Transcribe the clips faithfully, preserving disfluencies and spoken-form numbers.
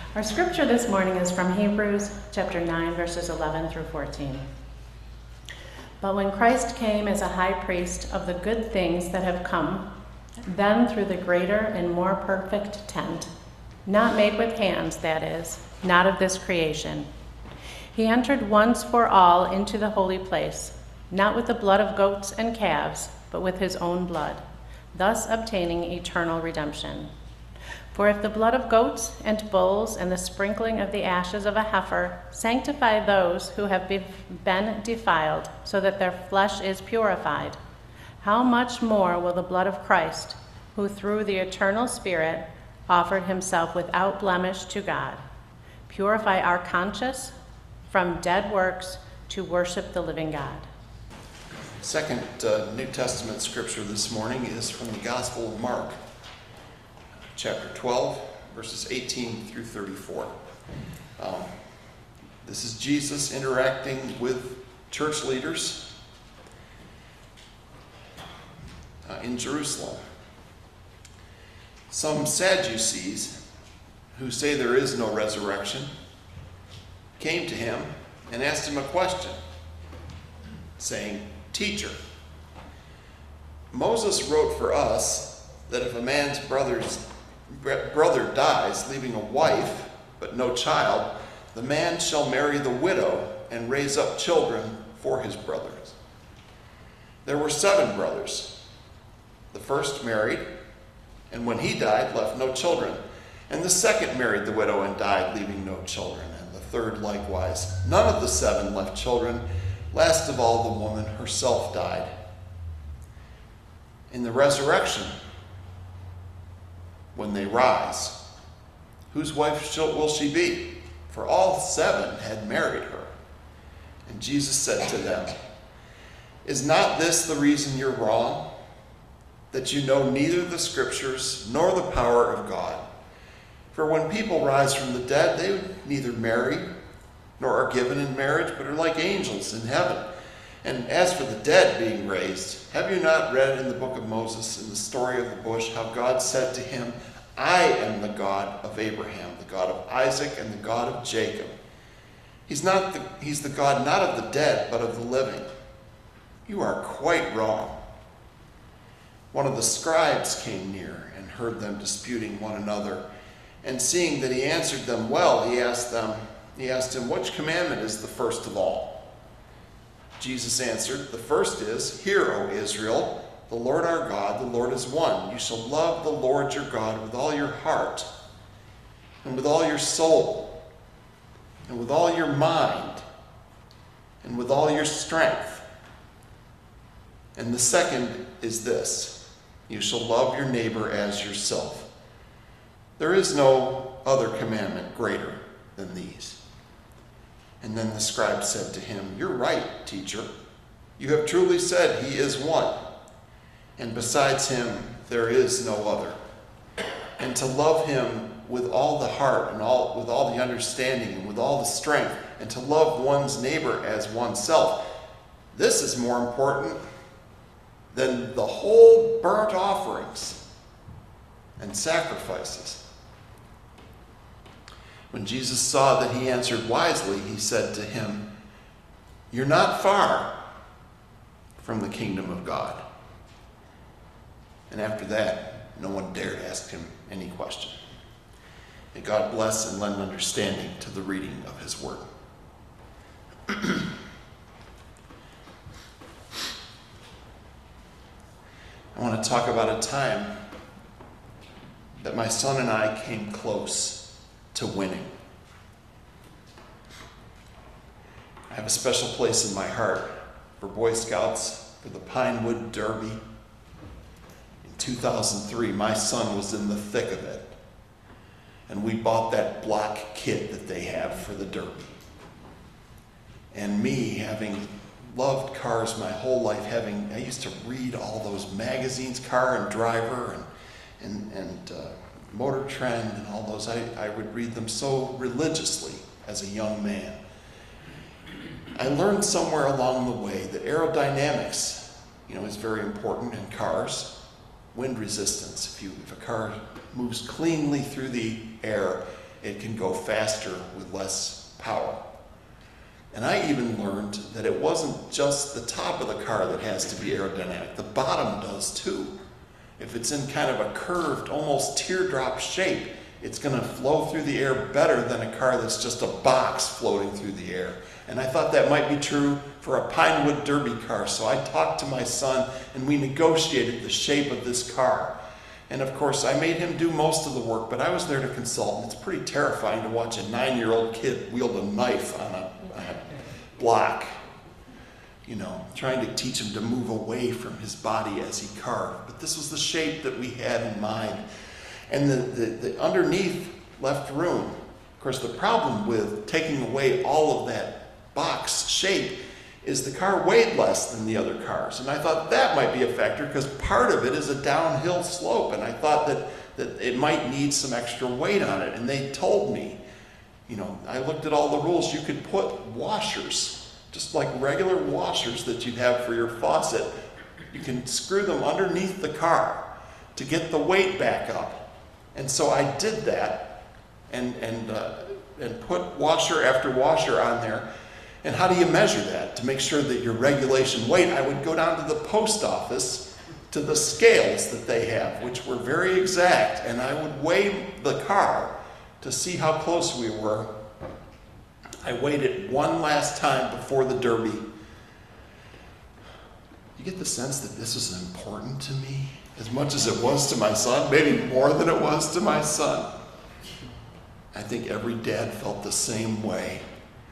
Our scripture this morning is from Hebrews chapter nine, verses eleven through fourteen. But when Christ came as a high priest of the good things that have come, then through the greater and more perfect tent, not made with hands, that is, not of this creation, he entered once for all into the holy place, not with the blood of goats and calves, but with his own blood, thus obtaining eternal redemption. For if the blood of goats and bulls and the sprinkling of the ashes of a heifer sanctify those who have been defiled, so that their flesh is purified, how much more will the blood of Christ, who through the eternal Spirit offered himself without blemish to God, purify our conscience from dead works to worship the living God? Second uh, New Testament scripture this morning is from the Gospel of Mark, chapter twelve, verses eighteen through thirty-four. Um, this is Jesus interacting with church leaders uh, in Jerusalem. Some Sadducees, who say there is no resurrection, came to him and asked him a question, saying, "Teacher, Moses wrote for us that if a man's brother's brother dies, leaving a wife but no child, the man shall marry the widow and raise up children for his brothers. There were seven brothers. The first married, and when he died, left no children. And the second married the widow and died, leaving no children. And the third likewise. None of the seven left children. Last of all, the woman herself died. In the resurrection, when they rise, whose wife shall, will she be? For all seven had married her." And Jesus said to them, "Is not this the reason you're wrong? That you know neither the scriptures nor the power of God? For when people rise from the dead, they neither marry nor are given in marriage, but are like angels in heaven. And as for the dead being raised, have you not read in the book of Moses, in the story of the bush, how God said to him, 'I am the God of Abraham, the God of Isaac, and the God of Jacob.' He's not the, he's the God not of the dead, but of the living. You are quite wrong." One of the scribes came near and heard them disputing one another. And seeing that he answered them well, he asked them, he asked him, "Which commandment is the first of all?" Jesus answered, "The first is, 'Hear, O Israel, the Lord our God, the Lord is one. You shall love the Lord your God with all your heart, and with all your soul, and with all your mind, and with all your strength. And the second is this, you shall love your neighbor as yourself. There is no other commandment greater than these." And then the scribe said to him, "You're right, teacher. You have truly said he is one, and besides him there is no other. And to love him with all the heart and all with all the understanding and with all the strength, and to love one's neighbor as oneself, this is more important than the whole burnt offerings and sacrifices." When Jesus saw that he answered wisely, he said to him, "You're not far from the kingdom of God." And after that, no one dared ask him any question. May God bless and lend understanding to the reading of his word. I want to talk about a time that my son and I came close to winning. I have a special place in my heart for Boy Scouts, for the Pinewood Derby. In two thousand three, my son was in the thick of it, and we bought that block kit that they have for the Derby. And me, having loved cars my whole life, having I used to read all those magazines, Car and Driver, and and and uh, Motor Trend, and all those. I, I would read them so religiously as a young man. I learned somewhere along the way that aerodynamics, you know, is very important in cars. Wind resistance. If you if a car moves cleanly through the air, it can go faster with less power. And I even learned that it wasn't just the top of the car that has to be aerodynamic. The bottom does too. If it's in kind of a curved, almost teardrop shape, it's going to flow through the air better than a car that's just a box floating through the air. And I thought that might be true for a Pinewood Derby car. So I talked to my son and we negotiated the shape of this car. And of course, I made him do most of the work, but I was there to consult. And it's pretty terrifying to watch a nine-year-old kid wield a knife on a, on a block, you know, trying to teach him to move away from his body as he carved. But this was the shape that we had in mind. And the, the, the underneath left room. Of course, the problem with taking away all of that box shape is the car weighed less than the other cars. And I thought that might be a factor because part of it is a downhill slope. And I thought that, that it might need some extra weight on it. And they told me, you know, I looked at all the rules. You could put washers, just like regular washers that you'd have for your faucet. You can screw them underneath the car to get the weight back up. And so I did that and, and, uh, and put washer after washer on there. And how do you measure that to make sure that your regulation weight? I would go down to the post office to the scales that they have, which were very exact, and I would weigh the car to see how close we were. I weighed it one last time before the Derby. You get the sense that this is important to me as much as it was to my son, maybe more than it was to my son. I think every dad felt the same way.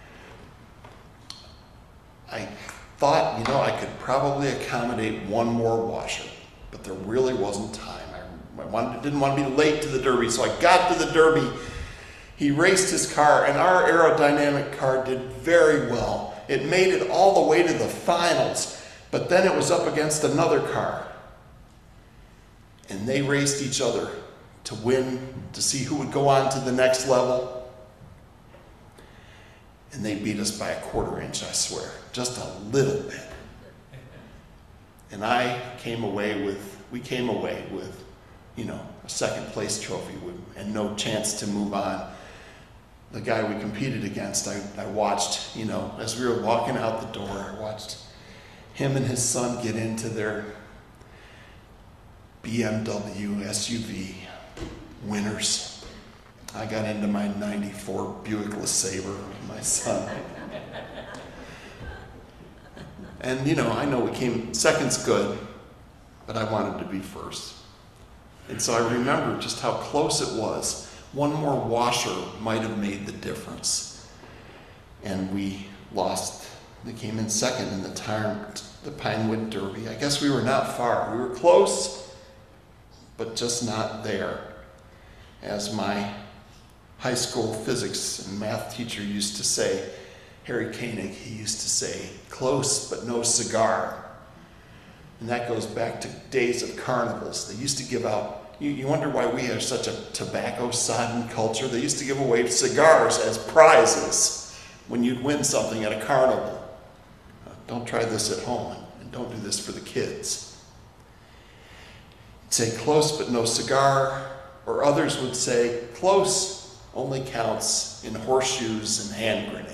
I thought, you know, I could probably accommodate one more washer, but there really wasn't time. I, I wanted, didn't want to be late to the Derby, so I got to the Derby. He raced his car, and our aerodynamic car did very well. It made it all the way to the finals, but then it was up against another car. And they raced each other to win, to see who would go on to the next level. And they beat us by a quarter inch, I swear. Just a little bit. And I came away with, we came away with, you know, a second place trophy with, and no chance to move on. The guy we competed against, I, I watched, you know, as we were walking out the door, I watched him and his son get into their B M W S U V winners. I got into my ninety-four Buick LeSabre with my son. And, you know, I know we came, second's good, but I wanted to be first. And so I remember just how close it was. One more washer might have made the difference. And we lost. They came in second in the, tire, the Pinewood Derby. I guess we were not far. We were close, but just not there. As my high school physics and math teacher used to say, Harry Koenig, he used to say, close but no cigar. And that goes back to days of carnivals. They used to give out, you, you wonder why we have such a tobacco-sodden culture. They used to give away cigars as prizes when you'd win something at a carnival. Uh, don't try this at home, and don't do this for the kids. Say close but no cigar, or others would say close only counts in horseshoes and hand grenades.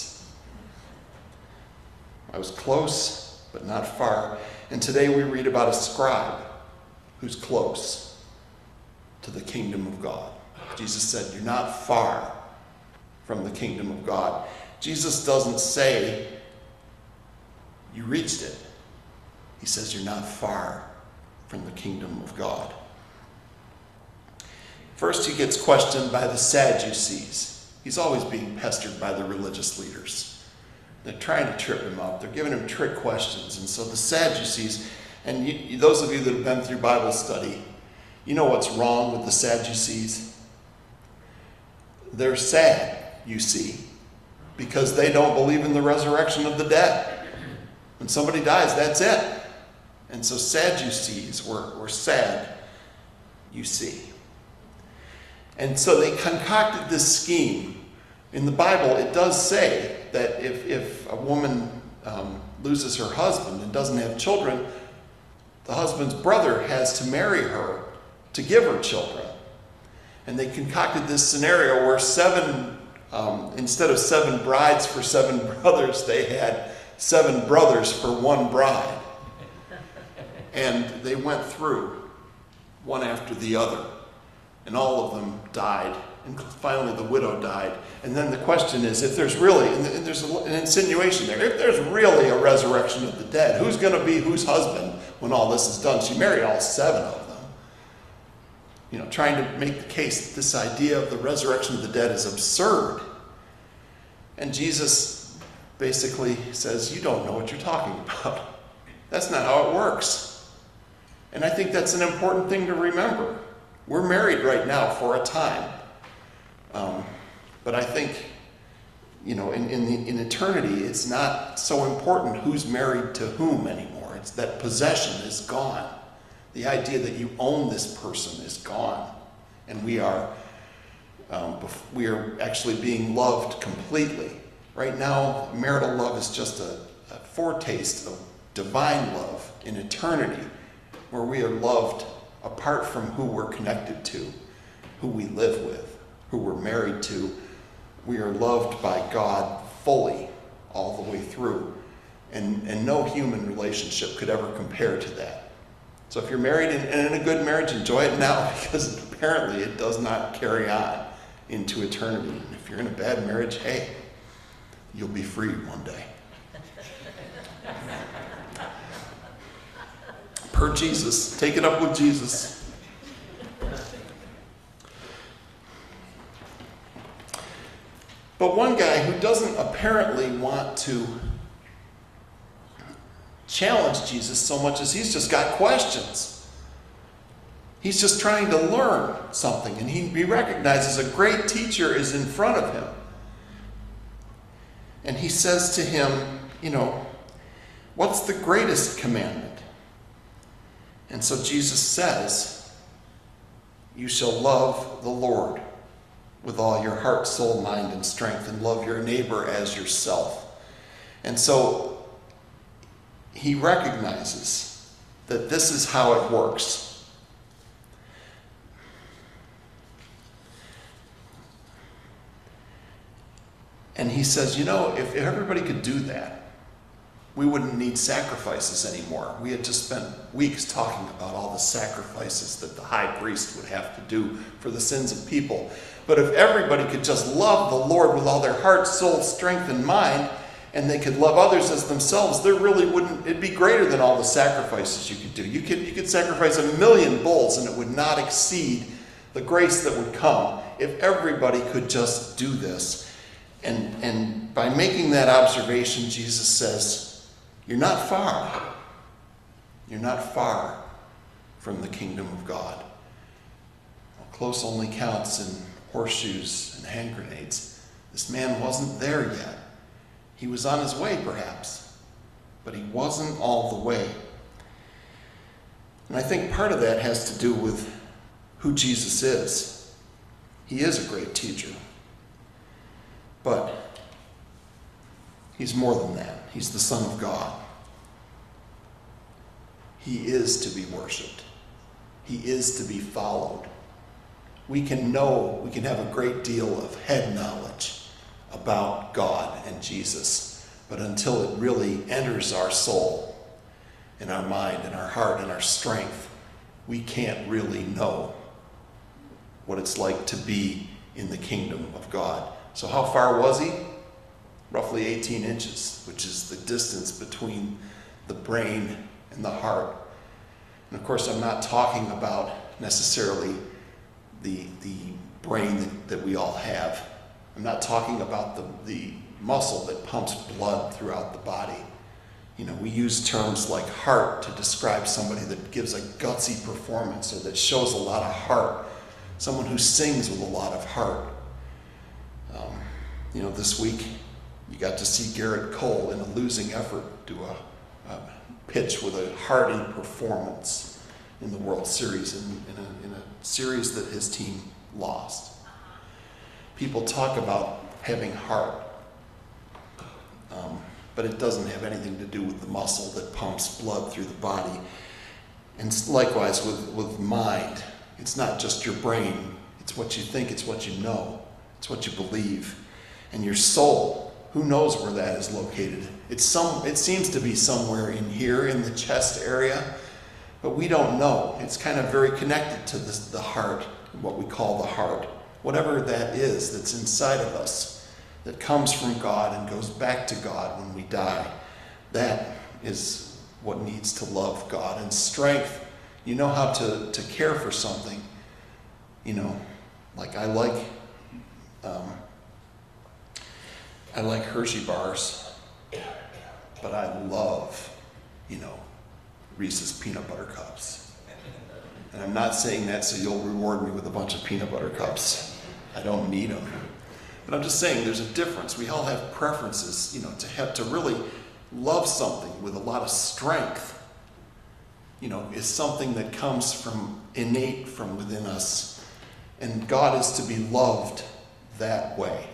I was close, but not far. And today we read about a scribe who's close to the kingdom of God. Jesus said, you're not far from the kingdom of God. Jesus doesn't say, you reached it. He says, you're not far from the kingdom of God. First, he gets questioned by the Sadducees. He's always being pestered by the religious leaders. They're trying to trip him up. They're giving him trick questions. And so the Sadducees, and you, those of you that have been through Bible study, you know what's wrong with the Sadducees? They're sad, you see, because they don't believe in the resurrection of the dead. When somebody dies, that's it. And so Sadducees were, were sad, you see. And so they concocted this scheme. In the Bible, it does say that if, if a woman um, loses her husband and doesn't have children, the husband's brother has to marry her to give her children. And they concocted this scenario where seven, um, instead of seven brides for seven brothers, they had seven brothers for one bride. And they went through one after the other. And all of them died. And finally the widow died. And then the question is, if there's really, and there's an insinuation there, if there's really a resurrection of the dead, who's going to be whose husband when all this is done? She married all seven of them. You know, trying to make the case that this idea of the resurrection of the dead is absurd. And Jesus basically says, you don't know what you're talking about. That's not how it works. And I think that's an important thing to remember. We're married right now for a time. Um, but I think, you know, in, in, the, in eternity, it's not so important who's married to whom anymore. It's that possession is gone. The idea that you own this person is gone. And we are, um, we are actually being loved completely. Right now, marital love is just a, a foretaste of divine love in eternity, where we are loved apart from who we're connected to, who we live with, who we're married to. We are loved by God fully all the way through. And, and no human relationship could ever compare to that. So if you're married and, and in a good marriage, enjoy it now, because apparently it does not carry on into eternity. And if you're in a bad marriage, hey, you'll be freed one day. Per Jesus. Take it up with Jesus. But one guy who doesn't apparently want to challenge Jesus so much as he's just got questions. He's just trying to learn something, and he, he recognizes a great teacher is in front of him. And he says to him, you know, what's the greatest commandment? And so Jesus says, you shall love the Lord with all your heart, soul, mind, and strength, and love your neighbor as yourself. And so he recognizes that this is how it works. And he says, you know, if everybody could do that, we wouldn't need sacrifices anymore. We had just spent weeks talking about all the sacrifices that the high priest would have to do for the sins of people. But if everybody could just love the Lord with all their heart, soul, strength, and mind, and they could love others as themselves, there really wouldn't, it'd be greater than all the sacrifices you could do. You could, you could sacrifice a million bulls and it would not exceed the grace that would come if everybody could just do this. And, and by making that observation, Jesus says, you're not far. You're not far from the kingdom of God. Well, close only counts in horseshoes and hand grenades. This man wasn't there yet. He was on his way, perhaps, but he wasn't all the way. And I think part of that has to do with who Jesus is. He is a great teacher, but he's more than that. He's the Son of God. He is to be worshiped. He is to be followed. We can know, we can have a great deal of head knowledge about God and Jesus, but until it really enters our soul and our mind and our heart and our strength, we can't really know what it's like to be in the kingdom of God. So how far was he? Roughly eighteen inches, which is the distance between the brain and the heart. And of course, I'm not talking about necessarily the, the brain that, that we all have. I'm not talking about the, the muscle that pumps blood throughout the body. You know, we use terms like heart to describe somebody that gives a gutsy performance or that shows a lot of heart. Someone who sings with a lot of heart. Um, you know, this week you got to see Garrett Cole in a losing effort do a, a pitch with a hearty performance in the World Series in, in, a, in a series that his team lost. People talk about having heart, um, but it doesn't have anything to do with the muscle that pumps blood through the body. And likewise with, with mind. It's not just your brain. It's what you think, it's what you know, it's what you believe. And your soul, who knows where that is located? It's some, it seems to be somewhere in here, in the chest area, but we don't know. It's kind of very connected to this, the heart, what we call the heart. Whatever that is that's inside of us, that comes from God and goes back to God when we die, that is what needs to love God. And strength, you know how to, to care for something. You know, like I like, um, I like Hershey bars, but I love, you know, Reese's peanut butter cups. And I'm not saying that so you'll reward me with a bunch of peanut butter cups. I don't need them. But I'm just saying there's a difference. We all have preferences, you know, to have to really love something with a lot of strength, you know, is something that comes from innate from within us. And God is to be loved that way.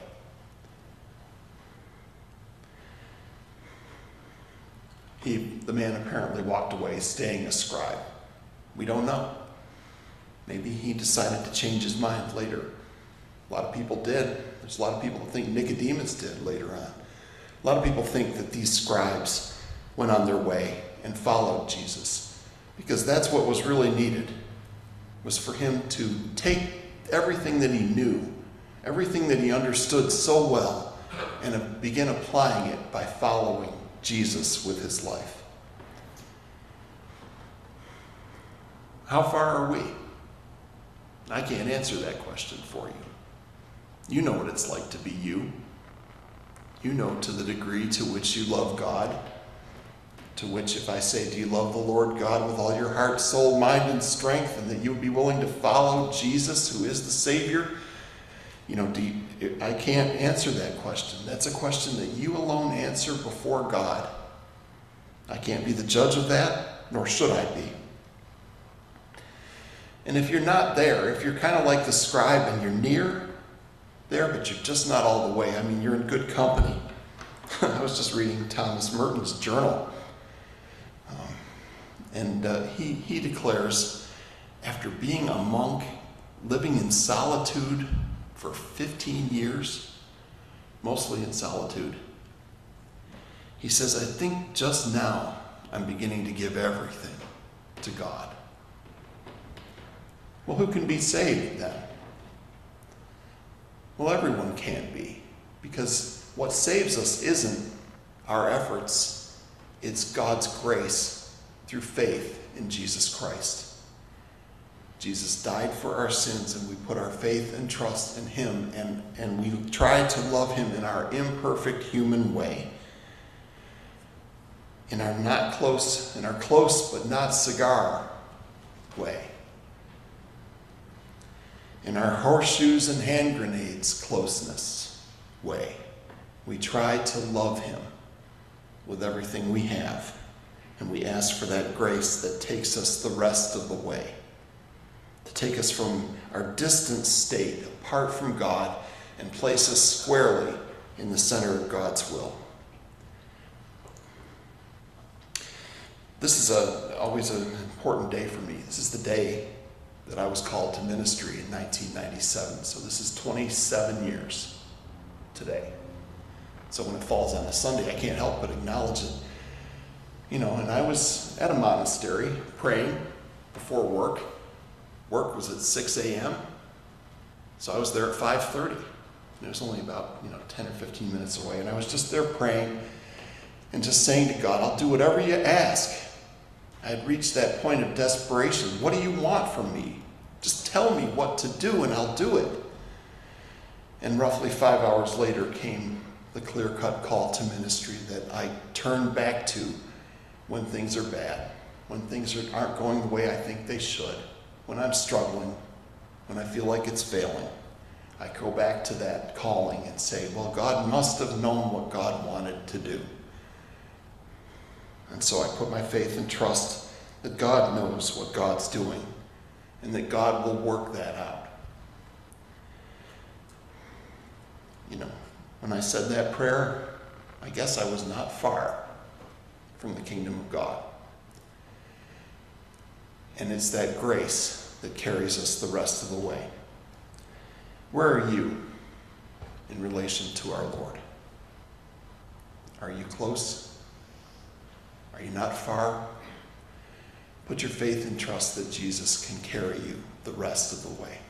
He, the man apparently walked away staying a scribe. We don't know. Maybe he decided to change his mind later. A lot of people did. There's a lot of people that think Nicodemus did later on. A lot of people think that these scribes went on their way and followed Jesus, because that's what was really needed, was for him to take everything that he knew, everything that he understood so well, and begin applying it by following Jesus with his life. How far are we? I can't answer that question for you. You know what it's like to be you. You know to the degree to which you love God, to which if I say, do you love the Lord God with all your heart, soul, mind, and strength, and that you would be willing to follow Jesus, who is the Savior? You know, do you, I can't answer that question. That's a question that you alone answer before God. I can't be the judge of that, nor should I be. And if you're not there, if you're kind of like the scribe and you're near there, but you're just not all the way, I mean, you're in good company. I was just reading Thomas Merton's journal. Um, and uh, he, he declares, after being a monk, living in solitude for fifteen years, mostly in solitude, he says, I think just now I'm beginning to give everything to God. Well, who can be saved then? Well, everyone can be, because what saves us isn't our efforts, it's God's grace through faith in Jesus Christ. Jesus died for our sins, and we put our faith and trust in him, and, and we try to love him in our imperfect human way, in our not close, in our close but not cigar way, in our horseshoes and hand grenades closeness way. We try to love him with everything we have, and we ask for that grace that takes us the rest of the way, to take us from our distant state apart from God and place us squarely in the center of God's will. This is a, always an important day for me. This is the day that I was called to ministry in nineteen ninety-seven. So this is twenty-seven years today. So when it falls on a Sunday, I can't help but acknowledge it. You know, and I was at a monastery praying before work. Work was at six a.m. So I was there at five thirty. And it was only about, you know, ten or fifteen minutes away. And I was just there praying and just saying to God, I'll do whatever you ask. I had reached that point of desperation. What do you want from me? Just tell me what to do and I'll do it. And roughly five hours later came the clear-cut call to ministry that I turn back to when things are bad, when things are, aren't going the way I think they should, when I'm struggling, when I feel like it's failing. I go back to that calling and say, well, God must have known what God wanted to do. And so I put my faith and trust that God knows what God's doing and that God will work that out. You know, when I said that prayer, I guess I was not far from the kingdom of God. And it's that grace that carries us the rest of the way. Where are you in relation to our Lord? Are you close? Are you not far? Put your faith and trust that Jesus can carry you the rest of the way.